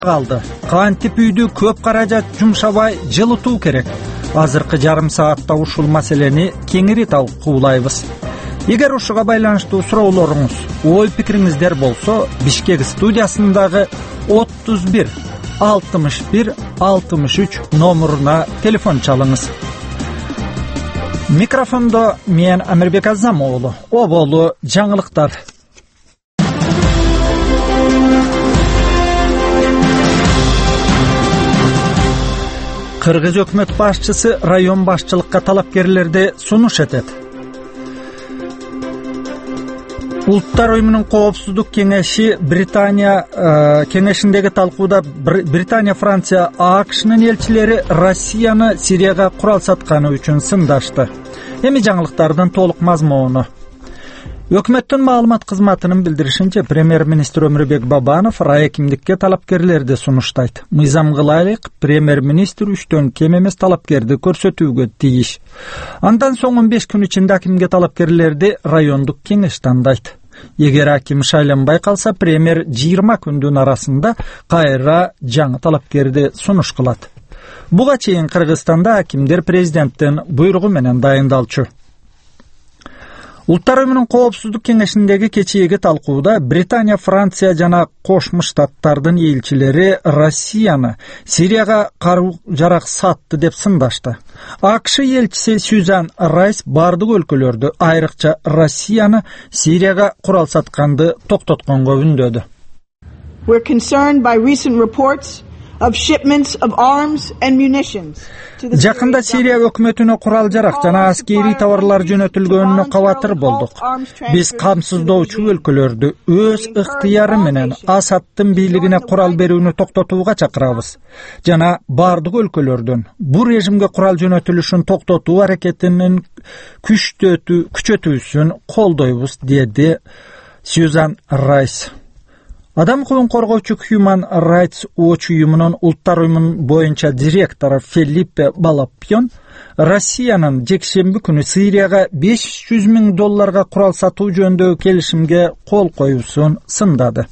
калды. Кантип үйдү көп каражат жумшабай жылытуу керек. Азыркы жарым саатта ушул маселени кеңири талкуулайбыз. Эгер ушуга байланыштуу суроолоруңуз, ой пикириңиздер болсо, Бишкек студиясындагы 31 61 63 номуруна телефон чалыңыз. Микрофондо мен Амирбек Азам уулу. Оболу жаңылыктар. Кыргыз өкмөт башчысы район башчылыкка талапкерлерди сунуш этет. Улуттар уюмунун коопсуздук кеңеши Британия кеңешиндеги талкууда Британия, Франция, АКШнын элчилери Россияны Сирияга курал сатканы үчүн сындашты. Эми жаңылыктардын толук мазмуну. Өкмөттүн маалымат кызматынын билдиришинче, премьер-министр Өмүрбек Бабанов райкимдикке талапкерлерди сунуштайт. Мыйзам кылайлык, премьер-министр 3төн кем эмес талапкерди көрсөтүүгө тийиш. Андан соң 15 күн ичинде акимге талапкерлерди райондук кеңеш тандайт. Эгер аким шайланбай калса, премьер 20 күндүн арасында кайра жаңы талапкерди сунуш кылат. Буга чейин Кыргызстанда акимдер президенттин буйругу менен дайындалчу. Улуттар уюмунун коопсуздук кеңешиндеги кечээги талкууда Британия, Франция жана Кошмо Штаттардын элчилери Россияны Сирияга кару-жарак сатты деп сындашты. АКШ элчиси Сьюзан Райс бардык өлкөлөрдү, айрыкча Россияны Сирияга курал сатканды токтотконго үндөдү. We're concerned by recent reports of shipments of arms and munitions. Жакында Сирия өкмөтүнө курал-жарак жана аскерий товарлар жөнөтүлгөнүнө кабатыр болдук. Биз камсыздоочу өлкөлөрдү өз ыктыяры менен Асадтын бийлигине курал берүүнү токтотууга чакырабыз. Жана бардык өлкөлөрдөн бул режимге курал жөнөтүлүшүн токтотуу аракетинин күчөтүүсүн колдойбуз, деди Сьюзан Райс. Адам укугун коргоочу Human Rights Watch уюмунун улуттар уюмунун боюнча директору Филиппе Балапьон Россиянын жекшемби күнү Сирияга $500 миң курал сатуу жөнүндөгү келишимге кол коюусун сындады.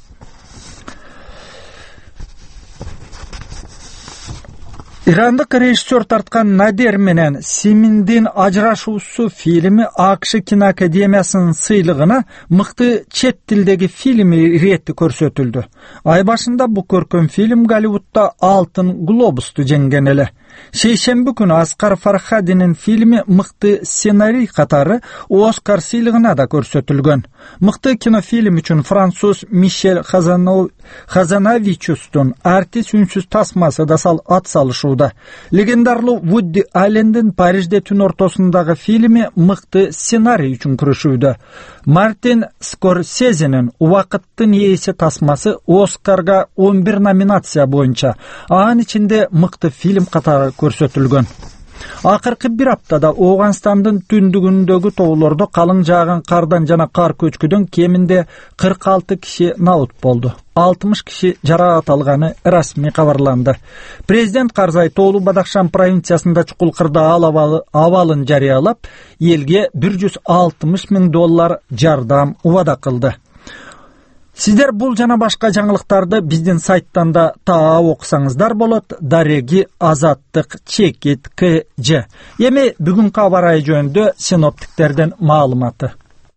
Ирандык режиссер тарткан Надер менен Симиндин ажырашуусу фильми АКШ киноакадемиясынын сыйлыгына мыкты чет тилдеги фильм иретти көрсөтүлдү. Ай башында бул көркөм фильм Голливудда алтын глобусту жеңген эле. Шейшемби күнү Аскар Фархадинин фильми мыкты сценарий катары Оскар сыйлыгына да көрсөтүлгөн. Мыкты кинофильм үчүн француз Мишель Хазанавичустун артист үнсүз тасмасы да ат салышууда. Легендарлуу Вуди Аллендин Парижде түн ортосундагы фильми мыкты сценарий үчүн күрөшүүдө. Мартин Скорсезенин Убакыттын ээси тасмасы Оскарга 11 номинация боюнча, анын ичинде мыкты фильм катары көрсөтүлгөн. Акыркы бир аптада Ооганстандын түндүгүндөгү тоолордо калың жааган кардан жана кар көчкүдөн кеминде 46 киши набут болду. 60 киши жараат алганы расмий кабарланды. Президент Карзай Тоолуу Бадахшан провинциясында чукулкырда абалын жарыялап, элге $160 миң жардам убада кылды. Сиздер бул жана башка жаңылыктарды биздин сайттан да таап окусаңыздар болот. Дареги Азаттык Чекит КЖ. Эми бүгүнкү аба ырайы жөнүндө синоптиктердин маалыматы.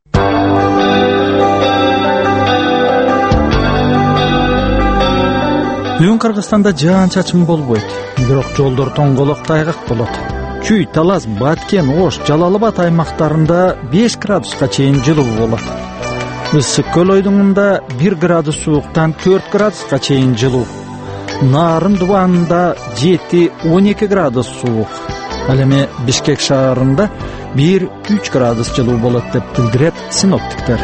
Бүгүн Кыргызстанда жаан-чачын болбойт, бирок жолдор тоңголок тайгак болот. Чүй, Талас, Баткен, Ош, Жалал Абад аймактарында 5 градуска чейин жылуу болот. Ысык көл ойдуңунда 1 градус сууктан 4 градуска чейин жылуу. Нарын дубанында 7-12 градус суук. Ал эми Бишкек шаарында 1-3 градус жылуу болот деп билдирет синоптиктер.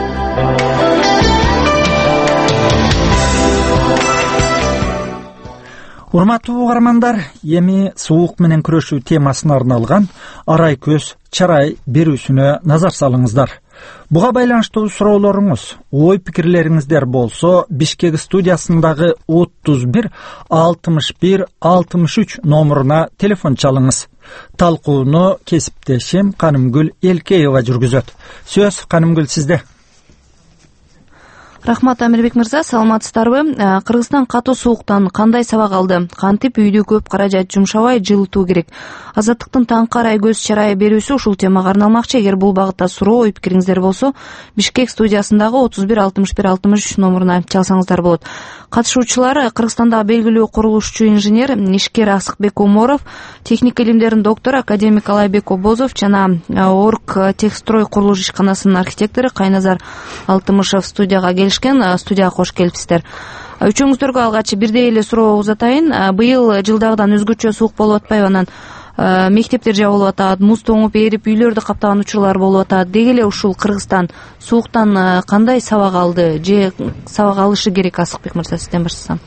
Урматтуу угармандар, эми суук менен күрөшүү темасына арналган арай көз чарай берүүсүнө назар салыңыздар. Буга байланыштуу суроолоруңуз, ой пикирлериңиздер болсо, Бишкек студиясындагы 31 61 63 номуруна телефон чалыңыз. Талкууну кесиптешим Канымгүл Элкеева жүргүзөт. Сөз Канымгүл сизде. Рахмат, Амирбек мырза, саламатсыздарбы? Кыргызстан катуу сууктан кандай сабак алды? Кантип үйдү көп каражат жумшабай жылытуу керек? Азаттыктын таңкы арай көз чарайы берүүсү ушул темага арналмакчы. Эгер бул багытта суроо, ой пикириңиздер болсо, Бишкек студиясындагы 31-61-63 номуруна чалсаңыздар болот. Катышуучулар Кыргызстандагы белгилүү курулушчу инженер, ишкер Асыкбек Оморов, техник илимдердин доктору академик Алайбек Обозов жана Орг Техстрой курулуш ишканасынын архитектору Кайназар Алтымышев студияга келишкен. Студияга кош келипсиздер. Үчөөңүздөргө алгач бирдей эле суроо узатайын. Быйыл жылдагыдан өзгөчө суук болуп атпайбы? Анан мектептер жабылып атат, муз тоңуп эрип үйлөрдү каптаган учурлар болуп атат. Деги эле ушул Кыргызстан сууктан кандай сабак алды же сабак алышы керек? Асыкбек мырза, сизден баштасам.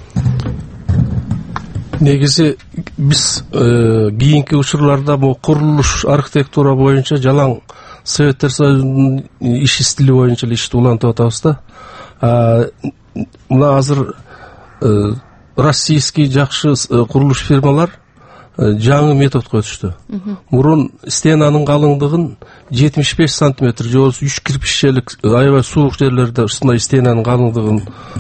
Негизи биз кийинки учурларда бул курулуш архитектура боюнча жалаң Советтер Союзунун иш стили боюнча эле ишти улантып атабыз да. Мына азыр российский жакшы курулуш фирмалар жаңы методго өтүштү. Мурун стенанын калыңдыгын 75 сантиметр же болбосо 3 кирпиччелик аябай суук жерлерде ушундай стенанын калыңдыгын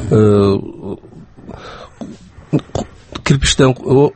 кирпичтен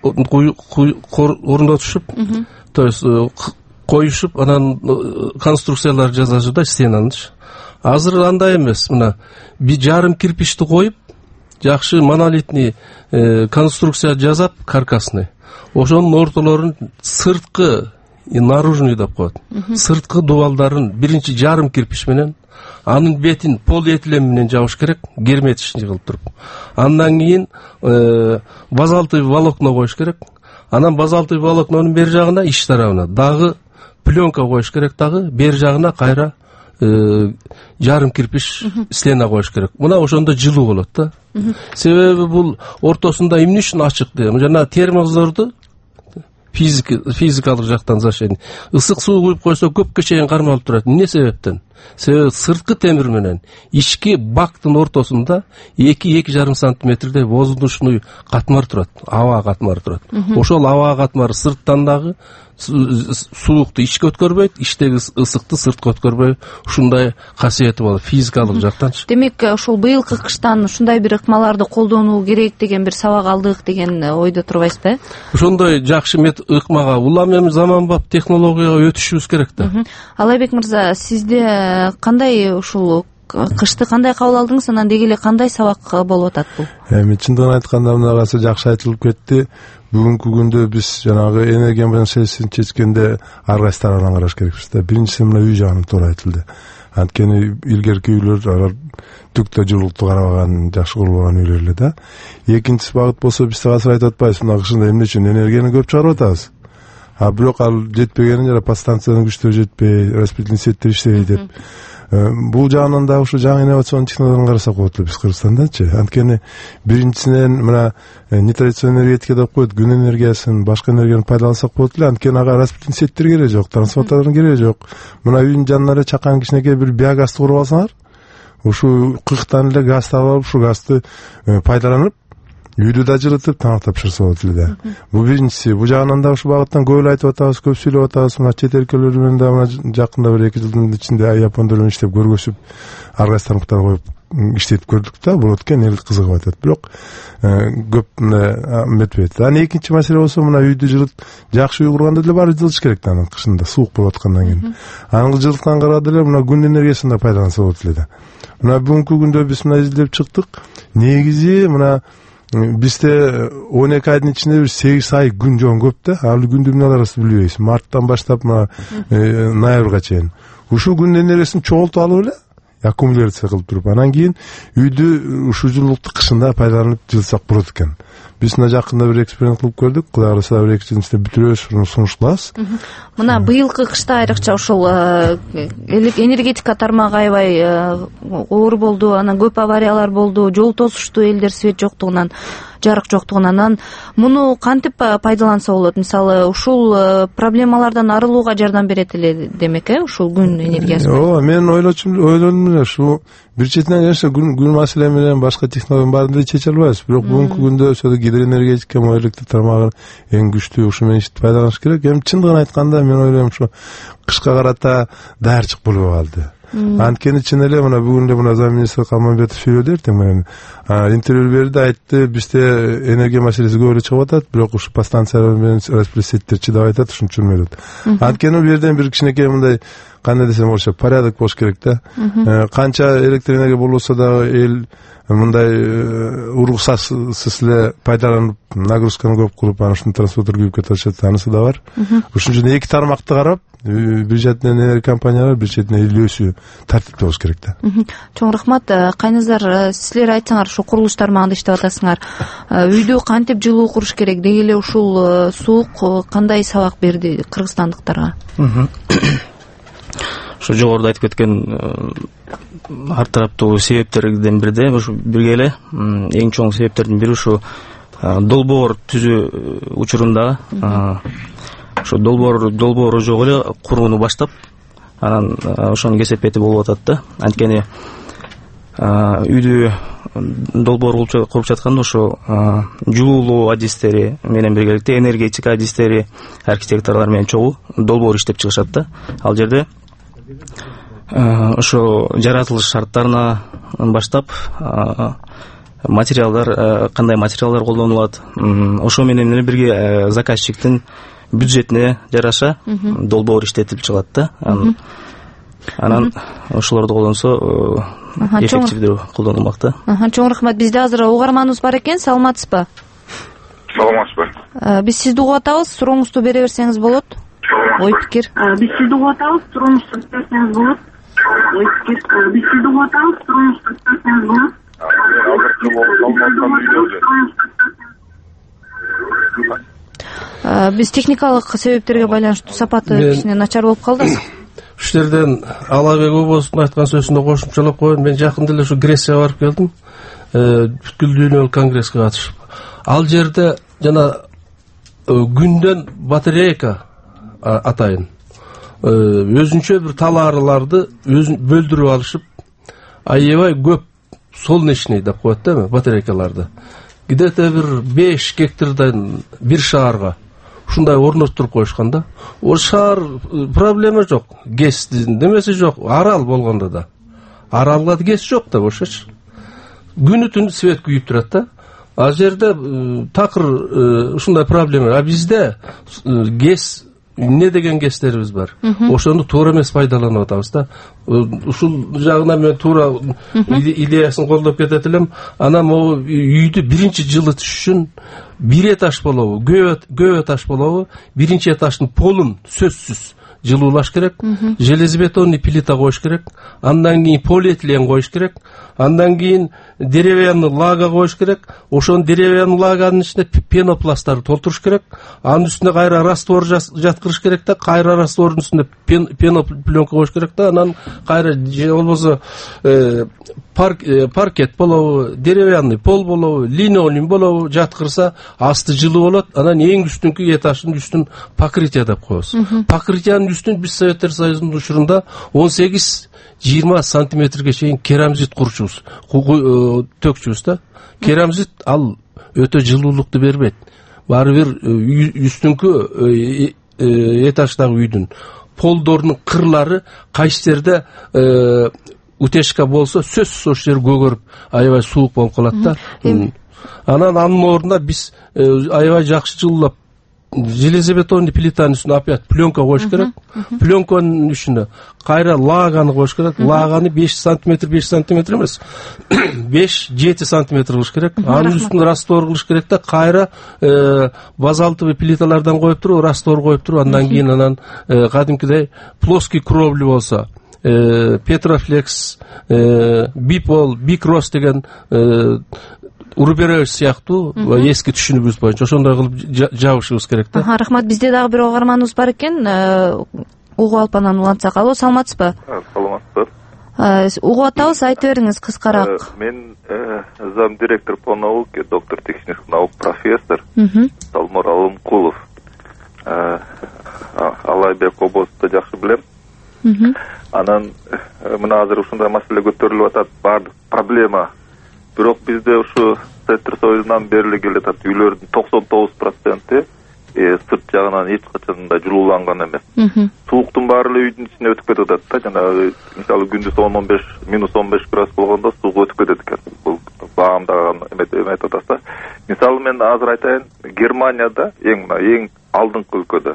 орнотушуп, то есть коюшуп, анан конструкциялар жасашты да стенаны. Азыр андай эмес. Мына бир жарым кирпичти коюп, жакшы монолитный конструкция жасап, каркасный. Ошонун ортолорун сырткы, наружный деп коет. Сырткы дубалдарын биринчи жарым кирпич менен, анын бетин полиэтилен менен жабыш керек, герметичный кылып туруп. Андан кийин базальтовый волокно коюш керек. Анан базальтовый волокнонун бер жагына, ич тарабына дагы пленка коюш керек, дагы бер жагына кайра жарым кирпич стена коюш керек. Мына ошондо жылуу болот да. Себеби бул ортосунда эмне үчүн ачык дейм? Жана термозорду физикалык жактан зашен ысык суу куюп койсо көпкө чейин кармалып турат. Эмне себептен? Себеби сырткы темир менен ички бактын ортосунда 2-2,5 сантиметрдей воздушный катмар турат, аба катмары турат. Ошол аба катмары сырттан дагы суукту ичке өткөрбөйт, ичтеги ысыкты сыртка өткөрбөй, ушундай касиети болот физикалык жактан. Демек, ушул быйылкы кыштан ушундай бир ыкмаларды колдонуу керек деген бир сабак алдык деген ойдо турбайсызбы? Ошондой жакшы ыкмага улам заманбап технологияга өтүшүбүз керек да. Алайбек мырза, сизде кандай ушул кышты кандай кабыл алдыңыз? Анан деги эле кандай сабак болуп атат бул? Эми чындыгын айтканда мынагасы жакшы айтылып кетти. Бүгүнкү күндө биз жанагы энергия маселесин чечкенде ар кайсы тарабынан караш керекпиз да. Биринчиси мына үй жагын туура айтылды. Анткени илгерки үйлөр түктө жылуулукту карабаган, жакшы курулган үйлөр эле да. Экинчи багыт болсо биз азыр айтып атпайбыз, мына кышында эмне үчүн энергияны көп чыгарып атабыз. Бирок ал жетпегени жана подстанциянын күчтөрү жетпей, распределительный сеттер иштебей деп. Бул жагынан да ушу жаңы инновацион технологияларды карасак болот эле биз Кыргызстандачы. Анткени биринчисинен мына нетрадиционный энергетика деп коет, күн энергиясын, башка энергияны пайдалансак болот эле. Анткени ага распределительный сеттер кереги жок, трансформатордун кереги жок. Мына үйдүн жанына чакан кичинекей бир биогазды куруп алсаңар, ушу кыйктан эле газды алып, ушу газды пайдаланып, үйдү да жылытып, тамактап пиширсе болот эле да. Бул биринчиси. Бул жагынан да ушу багыттан көп эле айтып атабыз, көп сүйлөп атабыз. Мына чет өлкөлөр менен да мына жакында бир 2 жылдын ичинде япондор менен иштеп көргөзүп, ар кайсы тармактар коюп иштетип көрдүк да. Бул өткөн эл кызыгып атат. Бирок көп метпейт. Анан экинчи маселе болсо мына үйдү жылыт, жакшы үй курганда деле баары жылытыш керек да, анан кышында суук болуп аткандан кийин. Анын жылыткан карады эле мына күн энергиясын да пайдаланса болот эле да. Мына бүгүнкү күндө биз мына изилдеп чыктык. Негизи мына бизде 12 айдын ичинде бир 8 ай күн жоон көп да. Ал күндү эмне арасы билбейбиз. Марттан баштап мына ноябрга чейин. Ушул күн энергиясын чогултуп алып эле аккумуляция кылып туруп, анан кийин үйдү ушу жылуулукту кышында пайдаланып жылытсак болот экен. Биз мына жакында бир эксперимент кылып көрдүк. Кудай кааласа бир 2 жылдын ичинде бүтүрөбүз, сунуш кылабыз. Мына быйылкы кышта айрыкча ушул энергетика тармагы аябай оор болду, анан көп авариялар болду, жол тосушту, элдер свет жоктугунан, жарык жоктугунан. Муну кантип пайдаланса болот? Мисалы, ушул проблемалардан арылууга жардам берет эле демек, ушул күн энергиясы. Ооба, мен ойлодум эле ушу бир четинен конечно күн маселе менен башка технологиянын баарын деле чече албайбыз. Бирок бүгүнкү күндө ошол гидроэнергетика, электр тармагы эң күчтүү, ушу менен пайдаланыш керек. Эми чындыгын айтканда мен ойлойм ушу кышка карата даярчык болбой калды. Анткени чын эле мына бүгүн эле мына зам министр Калманбетов сүйлөдү эртең менен. Интервью берди, айтты, бизде энергия маселеси көп эле чыгып атат, бирок ушу подстанциялар менен распределитель чыдап атат, ушун үчүн берет. Анткени бул жерден бир кичинекей мындай кандай десем болчу, порядок болуш керек да. Канча электр энергия болбосо дагы эл мындай уруксатсыз эле пайдаланып, нагрузканы көп кылып, анан ушуну транспортер күйүп кетип атышат, анысы да бар. Ушун үчүн эки тармакты карап, бир жактан энергия компаниялар, бир жактан эл өзү тартипте болуш керек да. Чоң рахмат. Кайныңыздар, силер айтсаңар, ушу курулуш тармагында иштеп атасыңар. Үйдү кантип жылуу куруш керек? Деги эле ушул суук кандай сабак берди кыргызстандыктарга? Ушу жогоруда айтып кеткен ар тараптуу себептерден бирде, ушу бирге эле эң чоң себептердин бири ушу долбоор түзүү учурунда ушу долбоору жок эле курууну баштап, анан ошонун кесепети болуп атат да. Анткени үйдү долбоор куруп жатканда ошо жылуулуу адистери менен биргеликте энергетика адистери, архитекторлор менен чогуу долбоор иштеп чыгышат да. Ал жерде ошо жаратылыш шарттарына баштап материалдар, кандай материалдар колдонулат, ошо менен эле бирге заказчиктин бюджетине жараша долбоор иштетип чыгат да. Анан ошолорду колдонсо эффективдүү колдонулмак да. Чоң рахмат. Бизде азыр угарманыбыз бар экен. Саламатсызбы? Саламатсызбы. Биз сизди угуп атабыз. Сурооңузду бере берсеңиз болот. Ой пикир. Биз сизди угуп атабыз. Сурооңузду бере берсеңиз болот. Ой пикир. Биз сизди угуп атабыз. Сурооңузду бере берсеңиз болот. Биз техникалык себептерге байланыштуу сапаты кичине начар болуп калды. Ушул жерден Алабек Обоздун айткан сөзүнө кошумчалап коеюн. Мен жакында эле ушу Грецияга барып келдим. Бүткүл дүйнөлүк конгресске катышып. Ал жерде жана күндөн батарейка атайын. Өзүнчө бир талаарларды бөлдүрүп алышып, аябай көп солнечный деп коет да батарейкаларды. Где-то бир 5 гектардан бир шаарга ушундай орноттуруп коюшкан да. О шаар проблема жок, гез немеси жок, арал болгондо да. Аралга гез жок да ошоч. Күнү түн свет күйүп турат да. Ал жерде такыр ушундай проблема. А бизде гез, эмне деген гезтерибиз бар. Ошону туура эмес пайдаланып атабыз да. Ушул жагына мен туура идеясын колдоп кетет элем. Анан могу үйдү биринчи жылытыш үчүн бир этаж болобу, көп этаж болобу, биринчи этаждын полун сөзсүз жылуулаш керек, железобетонный плита коюш керек, андан кийин полиэтилен коюш керек, андан кийин деревянный лага коюш керек, ошонун деревянный лаганын ичине пенопласттарды толтуруш керек, анын үстүнө кайра раствор жаткырыш керек да, кайра раствордун үстүнө пенопленка коюш керек да, анан кайра же болбосо паркет болобу, деревянный пол болобу, линолеум болобу жаткырса асты жылуу болот. Анан эң үстүнкү этаждын үстүн покрытие деп коебуз. Покрытиянын үстүн биз Советтер Союзунун учурунда 18-20 сантиметрге чейин керамзит курчубуз, төкчүбүз да. Керамзит ал өтө жылуулукту бербейт. Баары бир үстүнкү этаждагы үйдүн полдорунун кырлары кайсы жерде утечка болсо сөзсүз ошол жер көгөрүп аябай суук болуп калат да. Анан анын ордуна биз аябай жакшы жылуулап железобетонный плитанын үстүнө опять пленка коюш керек. Пленканын үстүнө кайра лаганы коюш керек. Лаганы 5 сантиметр эмес, 5-7 сантиметр кылыш керек. Анын үстүнө раствор кылыш керек да, кайра базальтовый плиталардан коюп туруп, раствор коюп туруп, андан кийин анан кадимкидей плоский кровли болсо, Петрофлекс, Бипол, Бикрос деген Урбереш сыяктуу эски түшүнүгүбүз боюнча ошондой кылып жабышыбыз керек да. Рахмат. Бизде дагы бир угарманыбыз бар экен. Угуп алып анан улантсак. Алло, саламатсызбы? Саламатсызбы. Угуп атабыз, айта бериңиз кыскараак. Мен зам директор по науке, доктор технических наук, профессор Талмор Алымкулов. Алайбек Обоздду жакшы билем. Анан мына азыр ушундай маселе көтөрүлүп атат, баардык проблема. Бирок бизде ушу Советтер Союзунан бери келе жатат үйлөрдүн 99% сырт жагынан эч качан да жылууланган эмес. Сууктун баары эле үйдүн ичине өтүп кетип атат да, жанагы мисалы күндүз -15 градус болгондо сууга өтүп кетет экен. Бул баамдаган эметип атат. Мисалы мен азыр айтайын, Германияда эң алдыңкы өлкөдө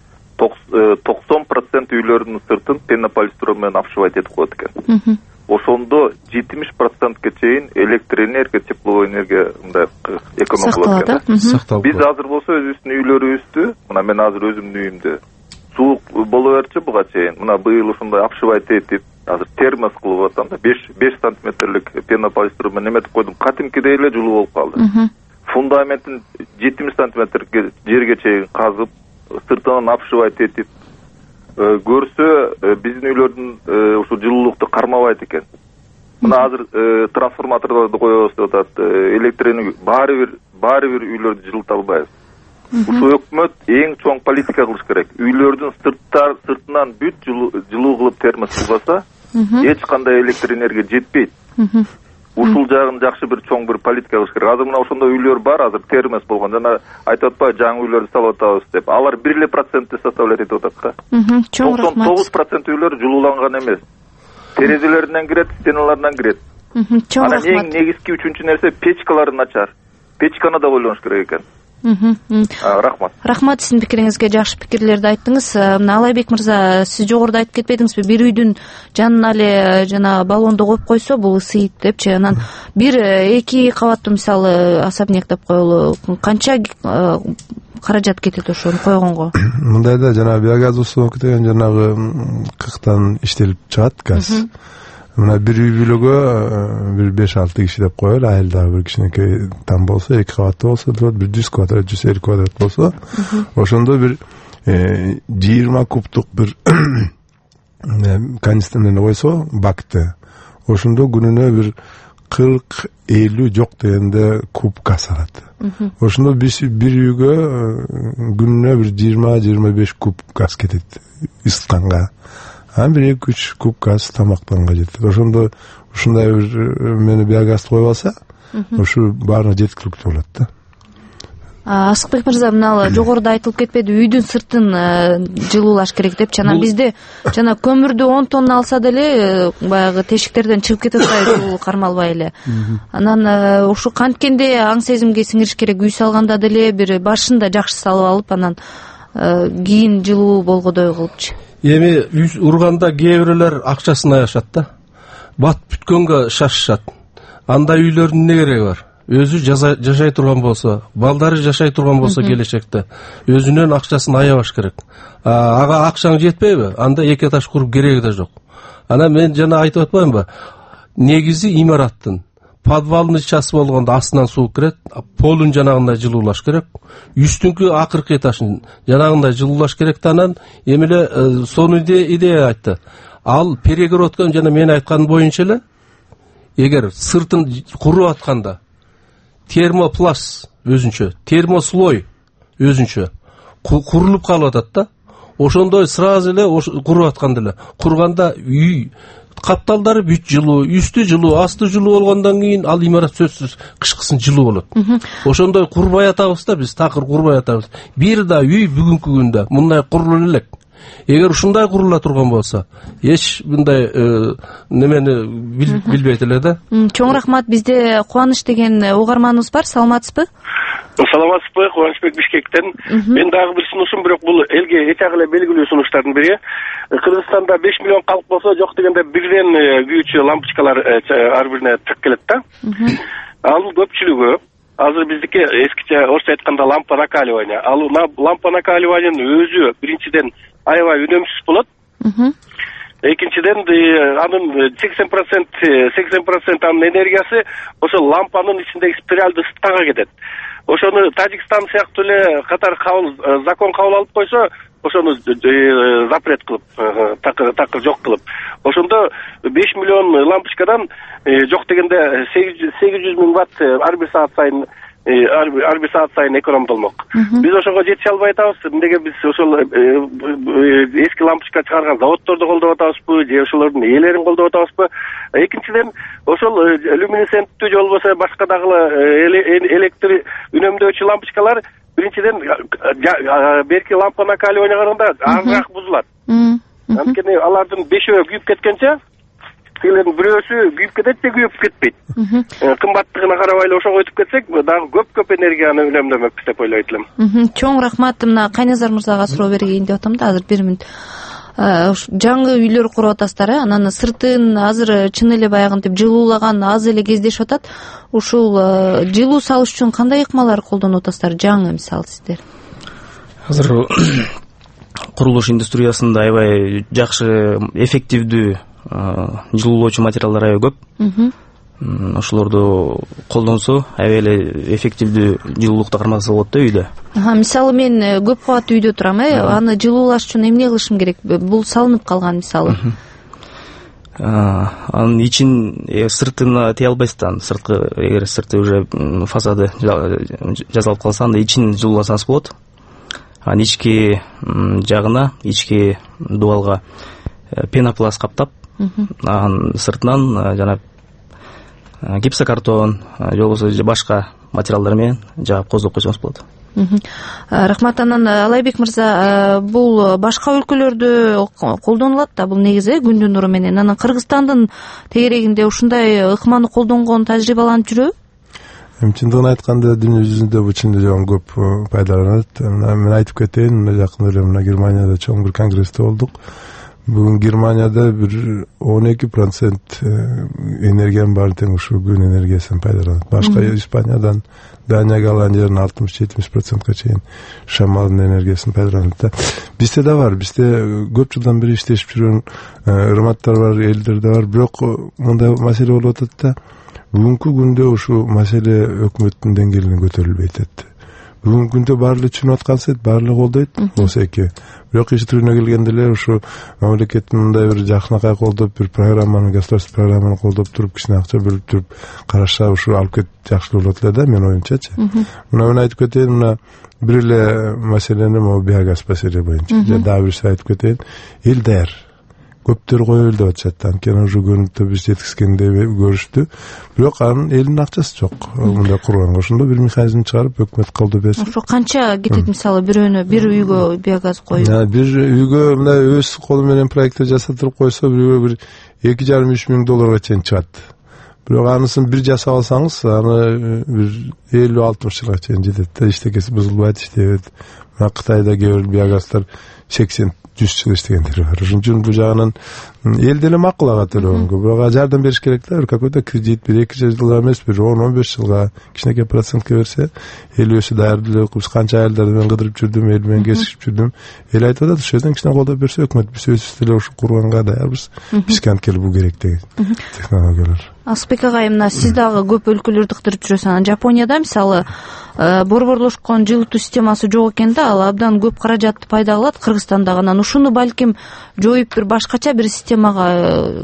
90% үйлөрдүн сыртын пенополистирол менен обшивать этип коет экен. Ошондо 70%ке чейин электр энергия, тепловой энергия мындай эконом болот экен. Биз азыр болсо өзүбүздүн үйлөрүбүздү, мына мен азыр өзүмдүн үйүмдө суук боло берчү буга чейин. Мына быйыл ушундай обшивать этип, азыр термос кылып атам да, 5 сантиметрлик пенополистирол менен эметип койдум. Катимкидей эле жылуу болуп калды. Фундаментин 70 сантиметрге жерге чейин казып, сыртынан обшивать этип көрсө биздин үйлөрдүн ушу жылуулукту кармабайт экен. Мына азыр трансформаторлорду коебуз деп атат, электр энергия баары бир үйлөрдү жылыта албайбыз. Ушу өкмөт эң чоң политика кылыш керек. Үйлөрдүн сыртынан бүт жылуу кылып термос кылбаса, эч кандай электр энергия жетпейт. Ушул жагын жакшы бир чоң бир политика кылыш керек. Азыр мына ошондой үйлөр бар, азыр термос болгон. Жана айтып атпайбы, жаңы үйлөрдү салып атабыз деп. Алар 1% составлять этип атат да. 99% үйлөр жылууланган эмес. Терезелеринен кирет, стеналарынан кирет. Анан эң негизги үчүнчү нерсе печкалары начар. Печканы да ойлонуш керек экен. Рахмат, сиздин пикириңизге, жакшы пикирлерди айттыңыз. Мына Алайбек мырза, сиз жогоруда айтып кетпедиңизби, бир үйдүн жанына эле жана баллонду коюп койсо бул ысыйт депчи. Анан бир 2 кабаттуу мисалы особняк деп коелу, канча каражат кетет ошону койгонго? Мындайда жана биогаз установка деген жанагы кыктан иштелип чыгат газ. Мына бир үй бүлөгө бир 5-6 киши деп коелу, айылдагы бир кичинекей там болсо, 2 кабаттуу болсо, 100 квадрат, 150 квадрат болсо, ошондо бир 20 кубтук бир канистрени койсо, бакты. Ошондо күнүнө бир 40-50 жок дегенде куб газ алат. Ошондо биз бир үйгө күнүнө бир 20-25 куб газ кетет ысытканга. Бир 2-3 куб газ тамактанга жетет. Ошондо ушундай бир мени биогаз коюп алса, ушу баарына жеткиликтүү болот да. Асыкбек мырза, мына жогоруда айтылып кетпеди, үйдүн сыртын жылуулаш керек деп. Жана бизде жана көмүрдү 10 тонна алса деле баягы тешиктерден чыгып кетип атпайбы, кармалбай эле. Анан ушу канткенде аң сезимге сиңириш керек. Үй салганда деле бир башында жакшы салып алып, анан кийин жылуу болгодой кылыпчы. Эми урганда кээ бирөөлөр акчасын аяшат да. Бат бүткөнгө шашышат. Андай үйлөрдүн эмне кереги бар? Өзү жашай турган болсо, балдары жашай турган болсо келечекте өзүнүн акчасын аябаш керек. Ага акчаң жетпейби? Анда 2 этаж куруп кереги да жок. Анан мен жана айтып атпаймынбы? Негизи имараттын подвалный час болгондо астынан суу кирет, полун жанагындай жылуулаш керек. Үстүңкү акыркы этажын жанагындай жылуулаш керек да. Анан эмеле сонун идея айтты. Ал перегородканы жана мен айтканым боюнча эле, эгер сыртын куруп атканда термопласт өзүнчө, термослой өзүнчө курулуп калып атат да. Ошондой сразу эле куруп атканда эле, курганда үй капталдары бүт жылуу, үстү жылуу, асты жылуу болгондон кийин ал имарат сөзсүз кышкысын жылуу болот. Ошондой курбай атабыз да, биз такыр курбай атабыз. Бир да үй бүгүнкү күндө мындай курулуп элек. Эгер ушундай курула турган болсо, эч мындай немени билбейт эле да. Чоң рахмат. Бизде Кубаныч деген угарманыбыз бар. Саламатсызбы? Саламатсызбы, Кубанычбек Бишкектен. Мен дагы бир сунушум, бирок бул элге эч ак эле белгилүү сунуштардын бири. Кыргызстанда 5 миллион калк болсо, жок дегенде бирден күйүүчү лампочкалар ар бирине тык келет да. Ал көпчүлүгү азыр биздики эскиче орусча айтканда лампа накаливания. Ал лампа накаливаниянын өзү биринчиден аябай үнөмсүз болот. Экинчиден анын 80% анын энергиясы ошо лампанын ичиндеги спиральдуу ысытканга кетет. Ошону Тажикстан сыяктуу эле катар закон кабыл алып койсо, ошону запрет кылып, такыр жок кылып. Ошондо 5 миллион лампочкадан жок дегенде 800 миң ватт ар бир саат сайын экономдолмок. Биз ошого жете албай атабыз. Эмнеге биз ошол эски лампочка чыгарган заводдорду колдоп атабызбы, же ошолордун ээлерин колдоп атабызбы? Экинчиден, ошол люминесценттүү же болбосо башка дагы электр үнөмдөөчү лампочкалар биринчиден берки лампа накаливание караганда азыраак бузулат. Анткени алардын 5-өө күйүп кеткенче тигилердин бирөөсү күйүп кетет же күйүп кетпейт. Кымбаттыгына карабай эле ошого өтүп кетсек, дагы көп энергияны үнөмдөмөкпүз деп ойлойт элем. Чоң рахмат. Мына Кайназар мырзага суроо бергейин деп атам да, азыр 1 мүнөт. Жаңы үйлөр куруп атасыздар, анан сыртын азыр чын эле баягынтип жылуулаган аз эле кездешип атат. Ушул жылуу салыш үчүн кандай ыкмалар колдонуп атасыздар, жаңы мисалы сиздер? Азыр курулуш индустриясында аябай жакшы эффективдүү жылуулоочу материалдар аябай көп. Ошолорду колдонсо аябай эле эффективдүү жылуулукту кармаса болот да үйдө. Мисалы мен көп кабаттуу үйдө турам, аны жылуулаш үчүн эмне кылышым керек? Бул салынып калган мисалы. Анын ичин сыртына тие албайсыздар. Сырткы эгер сырты уже фасады жасалып калса, анда ичин жылууласаңыз болот. Анан ички жагына, ички дубалга пенопласт каптап, анан сыртынан жана гипсокартон же болбосо башка материалдар менен жаап коздоп койсоңуз болот. Рахмат. Анан Алайбек мырза, бул башка өлкөлөрдө колдонулат да, бул негизи күндүн нуру менен. Анан Кыргызстандын тегерегинде ушундай ыкманы колдонгон тажрыйбаланып жүрөбү? Чындыгын айтканда дүйнө жүзүндө бул чын эле көп пайдаланат. Мен айтып кетейин, жакында эле мына Германияда чоң бир конгрессте болдук. Бүгүн Германияда бир 12% энергиянын баарын тең ушу күн энергиясын пайдаланат. Башка Испаниядан Дания, Голландиядан 60-70%га чейин шамалдын энергиясын пайдаланат. Бизде да бар, бизде көп жылдан бери иштешип жүргөн ырматтар бар, элдер да бар. Бирок мындай маселе болуп атат да, бүгүнкү күндө ушу маселе өкмөттүн деңгээлине көтөрүлбөй атат. Бүгүнкү күндө баары эле түшүнүп аткансет, баары эле колдойт, болсо эки. Бирок иш түрүнө келгенде эле ушу мамлекеттин мындай бир жакшынакай колдоп, бир программаны, государственный программаны колдоп туруп, кичине акча бөлүп туруп караша ушу алып кетип жакшы болот эле да, мен оюмчачы. Мына мен айтып кетейин, мына бир эле маселени могу биогаз маселе боюнча, же дагы бирси айтып кетейин. Эл даяр. Көптөр коелу деп атышат. Анткени ушу көрүнүктө биз жеткизгендей көрүштү. Бирок анын элдин акчасы жок. Мындай курганга ошондо бир механизм чыгарып өкмөт колдоп берсин. Ошо канча кетет мисалы бирөөнө, бир үйгө биогаз коюп? Бир үйгө мындай өз колу менен проекти жасатып койсо бир 2,5-3 миң долларга чейин чыгат. Бирок анысын бир жасап алсаңыз, аны бир 50-60 жылга чейин жетет да, иштекеси бузулбайт, иштебейт. Мына Кытайда кээ бир биогаздар 80-100 жыл иштегендер бар. Ошон үчүн бул жагынан эл деле макул ага төлөгөнгө. Бирок жардам бериш керек да, какой-то кредит, бир 2 жылга эмес, бир 10-15 жылга кичинекей процентке берсе, эл өзү даярдылык, биз канча айылдарды мен кыдырып жүрдүм, эл менен кесип жүрдүм. Эл айтып атат, ошол жерден кичине колдоп берсе өкмөт, биз өзүбүз деле ушу курганга даярбыз. Бизге анткени бул керек деген технологиялар. Асыкбек агай, мына сиз дагы көп өлкөлөрдү кыдырып жүрөсүз. Анан Жапонияда мисалы борборлошкон жылытуу системасы жок экен да, ал абдан көп каражатты пайда кылат. Кыргызстандагы анан ушуну балким жоюп бир башкача бир системага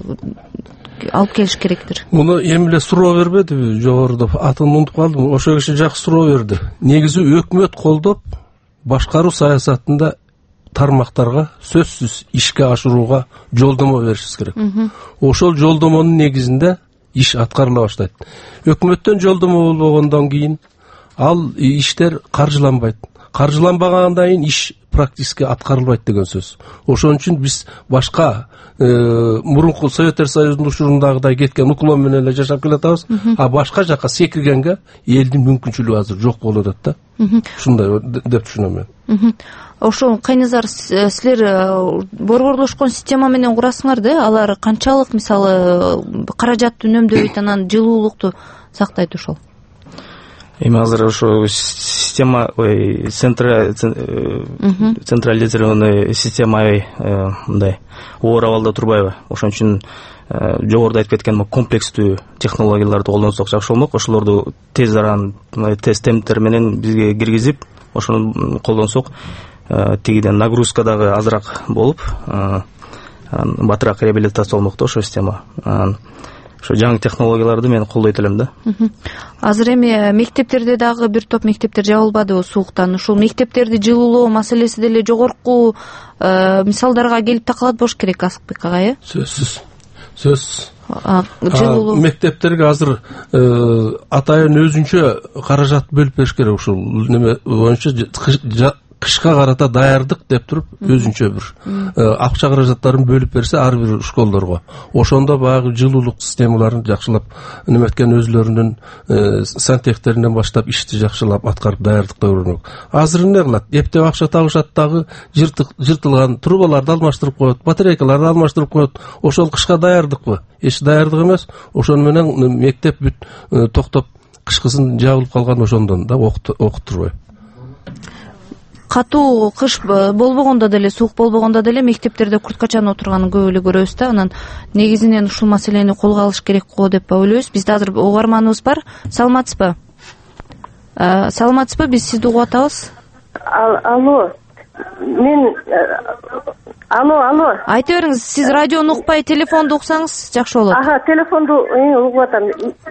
алып келиш керектир. Муну эми эле суроо бербедиби? Жогоруда атын унутуп калдым. Ошол киши жакшы суроо берди. Негизи өкмөт колдоп башкаруу саясатында тармактарга сөзсүз ишке ашырууга жолдомо беришибиз керек. Ошол жолдомонун негизинде иш аткарыла баштайт. Өкмөттөн жолдомо болбогондон кийин ал иштер каржыланбайт. Каржыланбагандан кийин иш практически аткарылбайт деген сөз. Ошон үчүн биз башка мурунку Советтер Союзунун учурундагыдай кеткен уклон менен эле жашап келатабыз, а башка жака секиргенге элдин мүмкүнчүлүгү азыр жок болуп атат да. Ушундай деп түшүнөм мен. Ошо Кайназар, силер борборлошкон система менен курасыңар да, алар канчалык мисалы каражатты үнөмдөйт, анан жылуулукту сактайт ошол? Эми азыр ошо система централизированный система мындай оор абалда турбайбы. Ошон үчүн жогоруда айтып кеткен комплекстүү технологияларды колдонсок жакшы болмок. Ошолорду тез аран тест темптер менен бизге киргизип, ошону колдонсок тигиден нагрузка дагы азыраак болуп, батыраак реабилитация болмок да ошо система. Ошо жаңы технологияларды мен колдойт элем да. Азыр эми мектептерде дагы бир топ мектептер жабылбадыбы сууктан. Ушул мектептерди жылуулоо маселеси деле жогорку мисалдарга келип такалат болуш керек, Асыкбек агай. сөз жылуулук мектептерге азыр атайын өзүнчө каражат бөлүп бериш керек. Ушул неме боюнча кышка карата даярдык деп туруп өзүнчө бир акча каражаттарын бөлүп берсе ар бир школдорго, ошондо баягы жылуулук системаларын жакшылап неметкен өзлөрүнүн сантехтеринен баштап ишти жакшылап аткарып даярдыкта көрмөк. Азыр эмне кылат? Эптеп акча табышат дагы жыртылган трубаларды алмаштырып коет, батарейкаларды алмаштырып коет. Ошол кышка даярдыкпы? Эч даярдык эмес. Ошону менен мектеп бүт токтоп кышкысын жабылып калган, ошондон да окуттурбайбы. Катуу кыш болбогондо деле, суук болбогондо деле мектептерде курткачаны отурганын көп эле көрөбүз да. Анан негизинен ушул маселени колго алыш керек го деп ойлойбуз. Бизде азыр угарманыбыз бар. Саламатсызбы? Саламатсызбы? Биз сизди угуп атабыз. Алло. Мен алло. Айта бериңиз, сиз радиону укпай, телефонду уксаңыз жакшы болот. Телефонду угуп атам.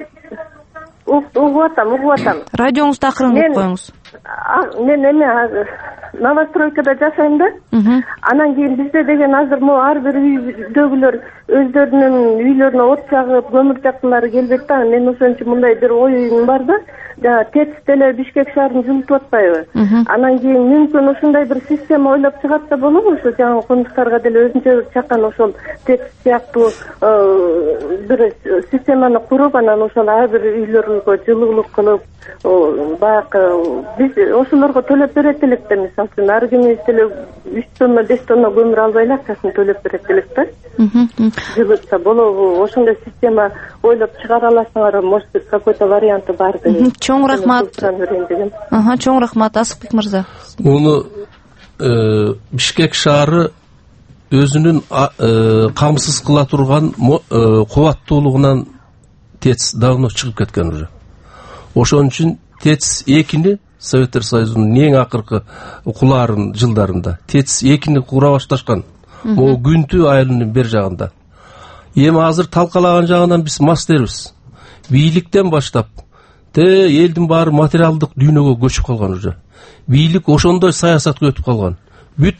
Угуп атам. Радионузду акырын угуп коюңуз. Мен новостройкада жашайм да. Анан кийин бизде деген азыр ар бир үйдөгүлөр өздөрүнүн үйлөрүнө от жагып, көмүр жактылары келбек да. Мен ошон үчүн мындай бир оюм бар да. Жана ТЭЦ деле Бишкек шаарын жылытып атпайбы? Анан кийин мүмкүн ушундай бир система ойлоп чыгатса болобу? Ошо жаңы конуктарга деле өзүнчө чакан ошол ТЭЦ сыяктуу бир системаны куруп, анан ошол ар бир үйлөргө жылуулук кылып, баягы биз ошолорго төлөп берет элек да. Мисалы үчүн ар кимибиз деле 3 тонна 5 тонна көмүр албай эле акчасын төлөп берет элек да. Жылытса болобу? Ошондой система ойлоп чыгара аласыңар, может быть, какой-то варианты бар деп. Чоң рахмат. Чоң рахмат, Асыкбек мырза. Муну Бишкек шаары өзүнүн камсыз кыла турган кубаттуулугунан ТЭЦ давно чыгып кеткен уже. Ошон үчүн ТЭЦ 2-ни Советтер Союзунун эң акыркы кулаарын жылдарында ТЭЦ 2-ни кура башташкан. Могу Күнтү айылынын бер жагында. Эми азыр талкалаган жагынан биз мас дербиз. Бийликтен баштап элдин баары материалдык дүйнөгө көчүп калган уже. Бийлик ошондой саясатка өтүп калган. Бүт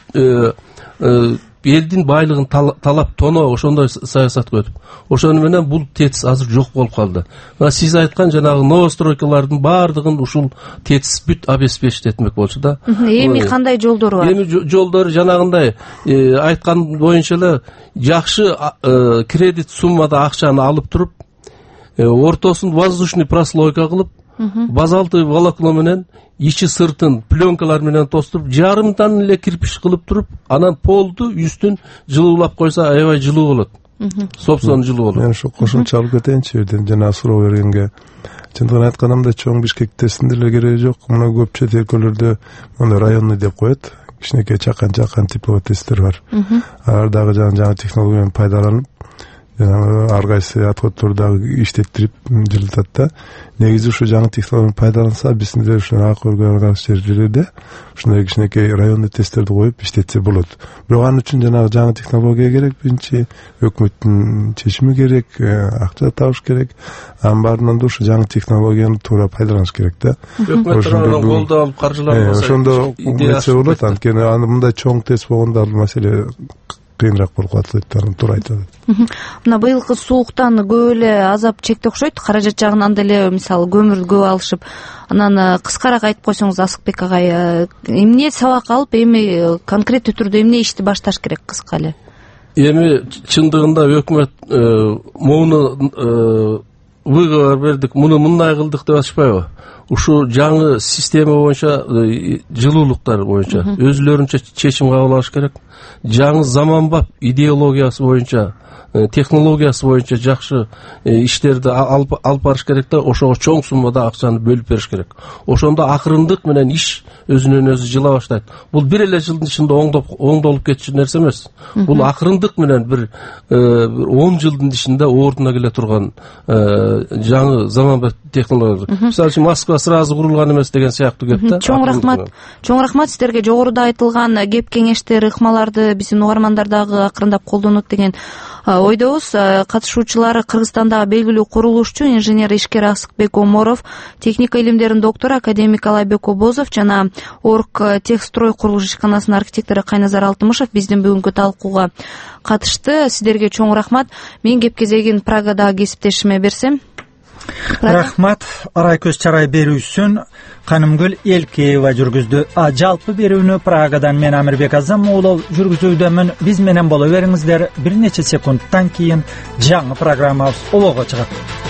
элдин байлыгын талап тоно ошондой саясатка өтүп. Ошону менен бул ТЭЦ азыр жок болуп калды. Сиз айткан жанагы новостройкалардын баардыгын ушул ТЭЦ бүт обеспечить этмек болчу да. Эми кандай жолдор бар? Эми жолдор жанагындай айткан боюнча эле жакшы кредит суммада акчаны алып туруп, ортосун воздушный прослойка кылып, базальтовый волокно менен ичи сыртын пленкалар менен тостуруп, жарымдан эле кирпич кылып туруп, анан полду үстүн жылуулап койсо аябай жылуу болот. Собственно жылуу болот. Мен ушу кошумча алып кетейинчи, жана суроо бергенге. Чындыгын айтканда чоң Бишкек ТЭЦинде эле кереги жок. Мына көп чет өлкөлөрдө мына районный деп коет. Кичинекей чакан типовой ТЭЦтер бар. Алар дагы жаңы технологияны пайдаланып, ар кайсы отходдорду иштеттирип жылытат да. Негизи ушу жаңы технологияны пайдаланса, биздин деле ушу жерлерде ушундай кичинекей районный ТЭЦтерди коюп иштетсе болот. Бирок анын үчүн жанагы жаңы технология керек, биринчи өкмөттүн чечими керек, акча табыш керек. Анын баарынан да ушу жаңы технологияны туура пайдаланыш керек да. Өкмөттөр колдоп алып каржыланып ошондо нерсе болот. Анткени мындай чоң ТЭЦ болгондо маселе кыйыныраак болуп калат деп туура айтат. Мына быйылкы сууктан көп эле азап чекти окшойт. Каражат жагынан деле мисалы көмүрдү көп алышып, анан кыскараак айтып койсоңуз Асыкбек агай, эмне сабак алып, эми конкреттүү түрдө эмне ишти башташ керек кыска эле? Эми чындыгында өкмөт муну выговор бердик, муну мындай кылдык деп атышпайбы? Ушу жаңы система боюнча, жылуулуктар боюнча өзүлөрүнчө чечим кабыл алыш керек. Жаңы заманбап идеологиясы боюнча, технологиясы боюнча жакшы иштерди алып барыш керек да, ошого чоң суммада акчаны бөлүп бериш керек. Ошондо акырындык менен иш өзүнөн өзү жыла баштайт. Бул бир эле жылдын ичинде оңдолуп кетчү нерсе эмес. Бул акырындык менен бир 10 жылдын ичинде ордуна келе турган жаңы заманбап технология. Мисалы үчүн Москва правительство сразу курулган эмес деген сыяктуу кеп да. Чоң рахмат сиздерге. Жогоруда айтылган кеп кеңештер, ыкмаларды биздин угармандар дагы акырындап колдонот деген ойдобуз. Катышуучулар Кыргызстандагы белгилүү курулушчу инженер Ишкер Аксыкбек Оморов, техника илимдеринин доктору академик Алайбек Обозов жана Орг Техстрой курулуш ишканасынын архитектору Кайназар Алтымышев биздин бүгүнкү талкууга катышты. Сиздерге чоң рахмат. Мен кеп кезегин Прагадагы кесиптешиме берсем. Рахмат. Арай көз чарай берүүсүн Канымгүл Элкеева жүргүздү. Жалпы берүүнү Прагадан мен Амирбек Азам уулу жүргүзүүдөмүн. Биз менен боло бериңиздер. Бир нече секундтан кийин жаңы программабыз олого чыгат.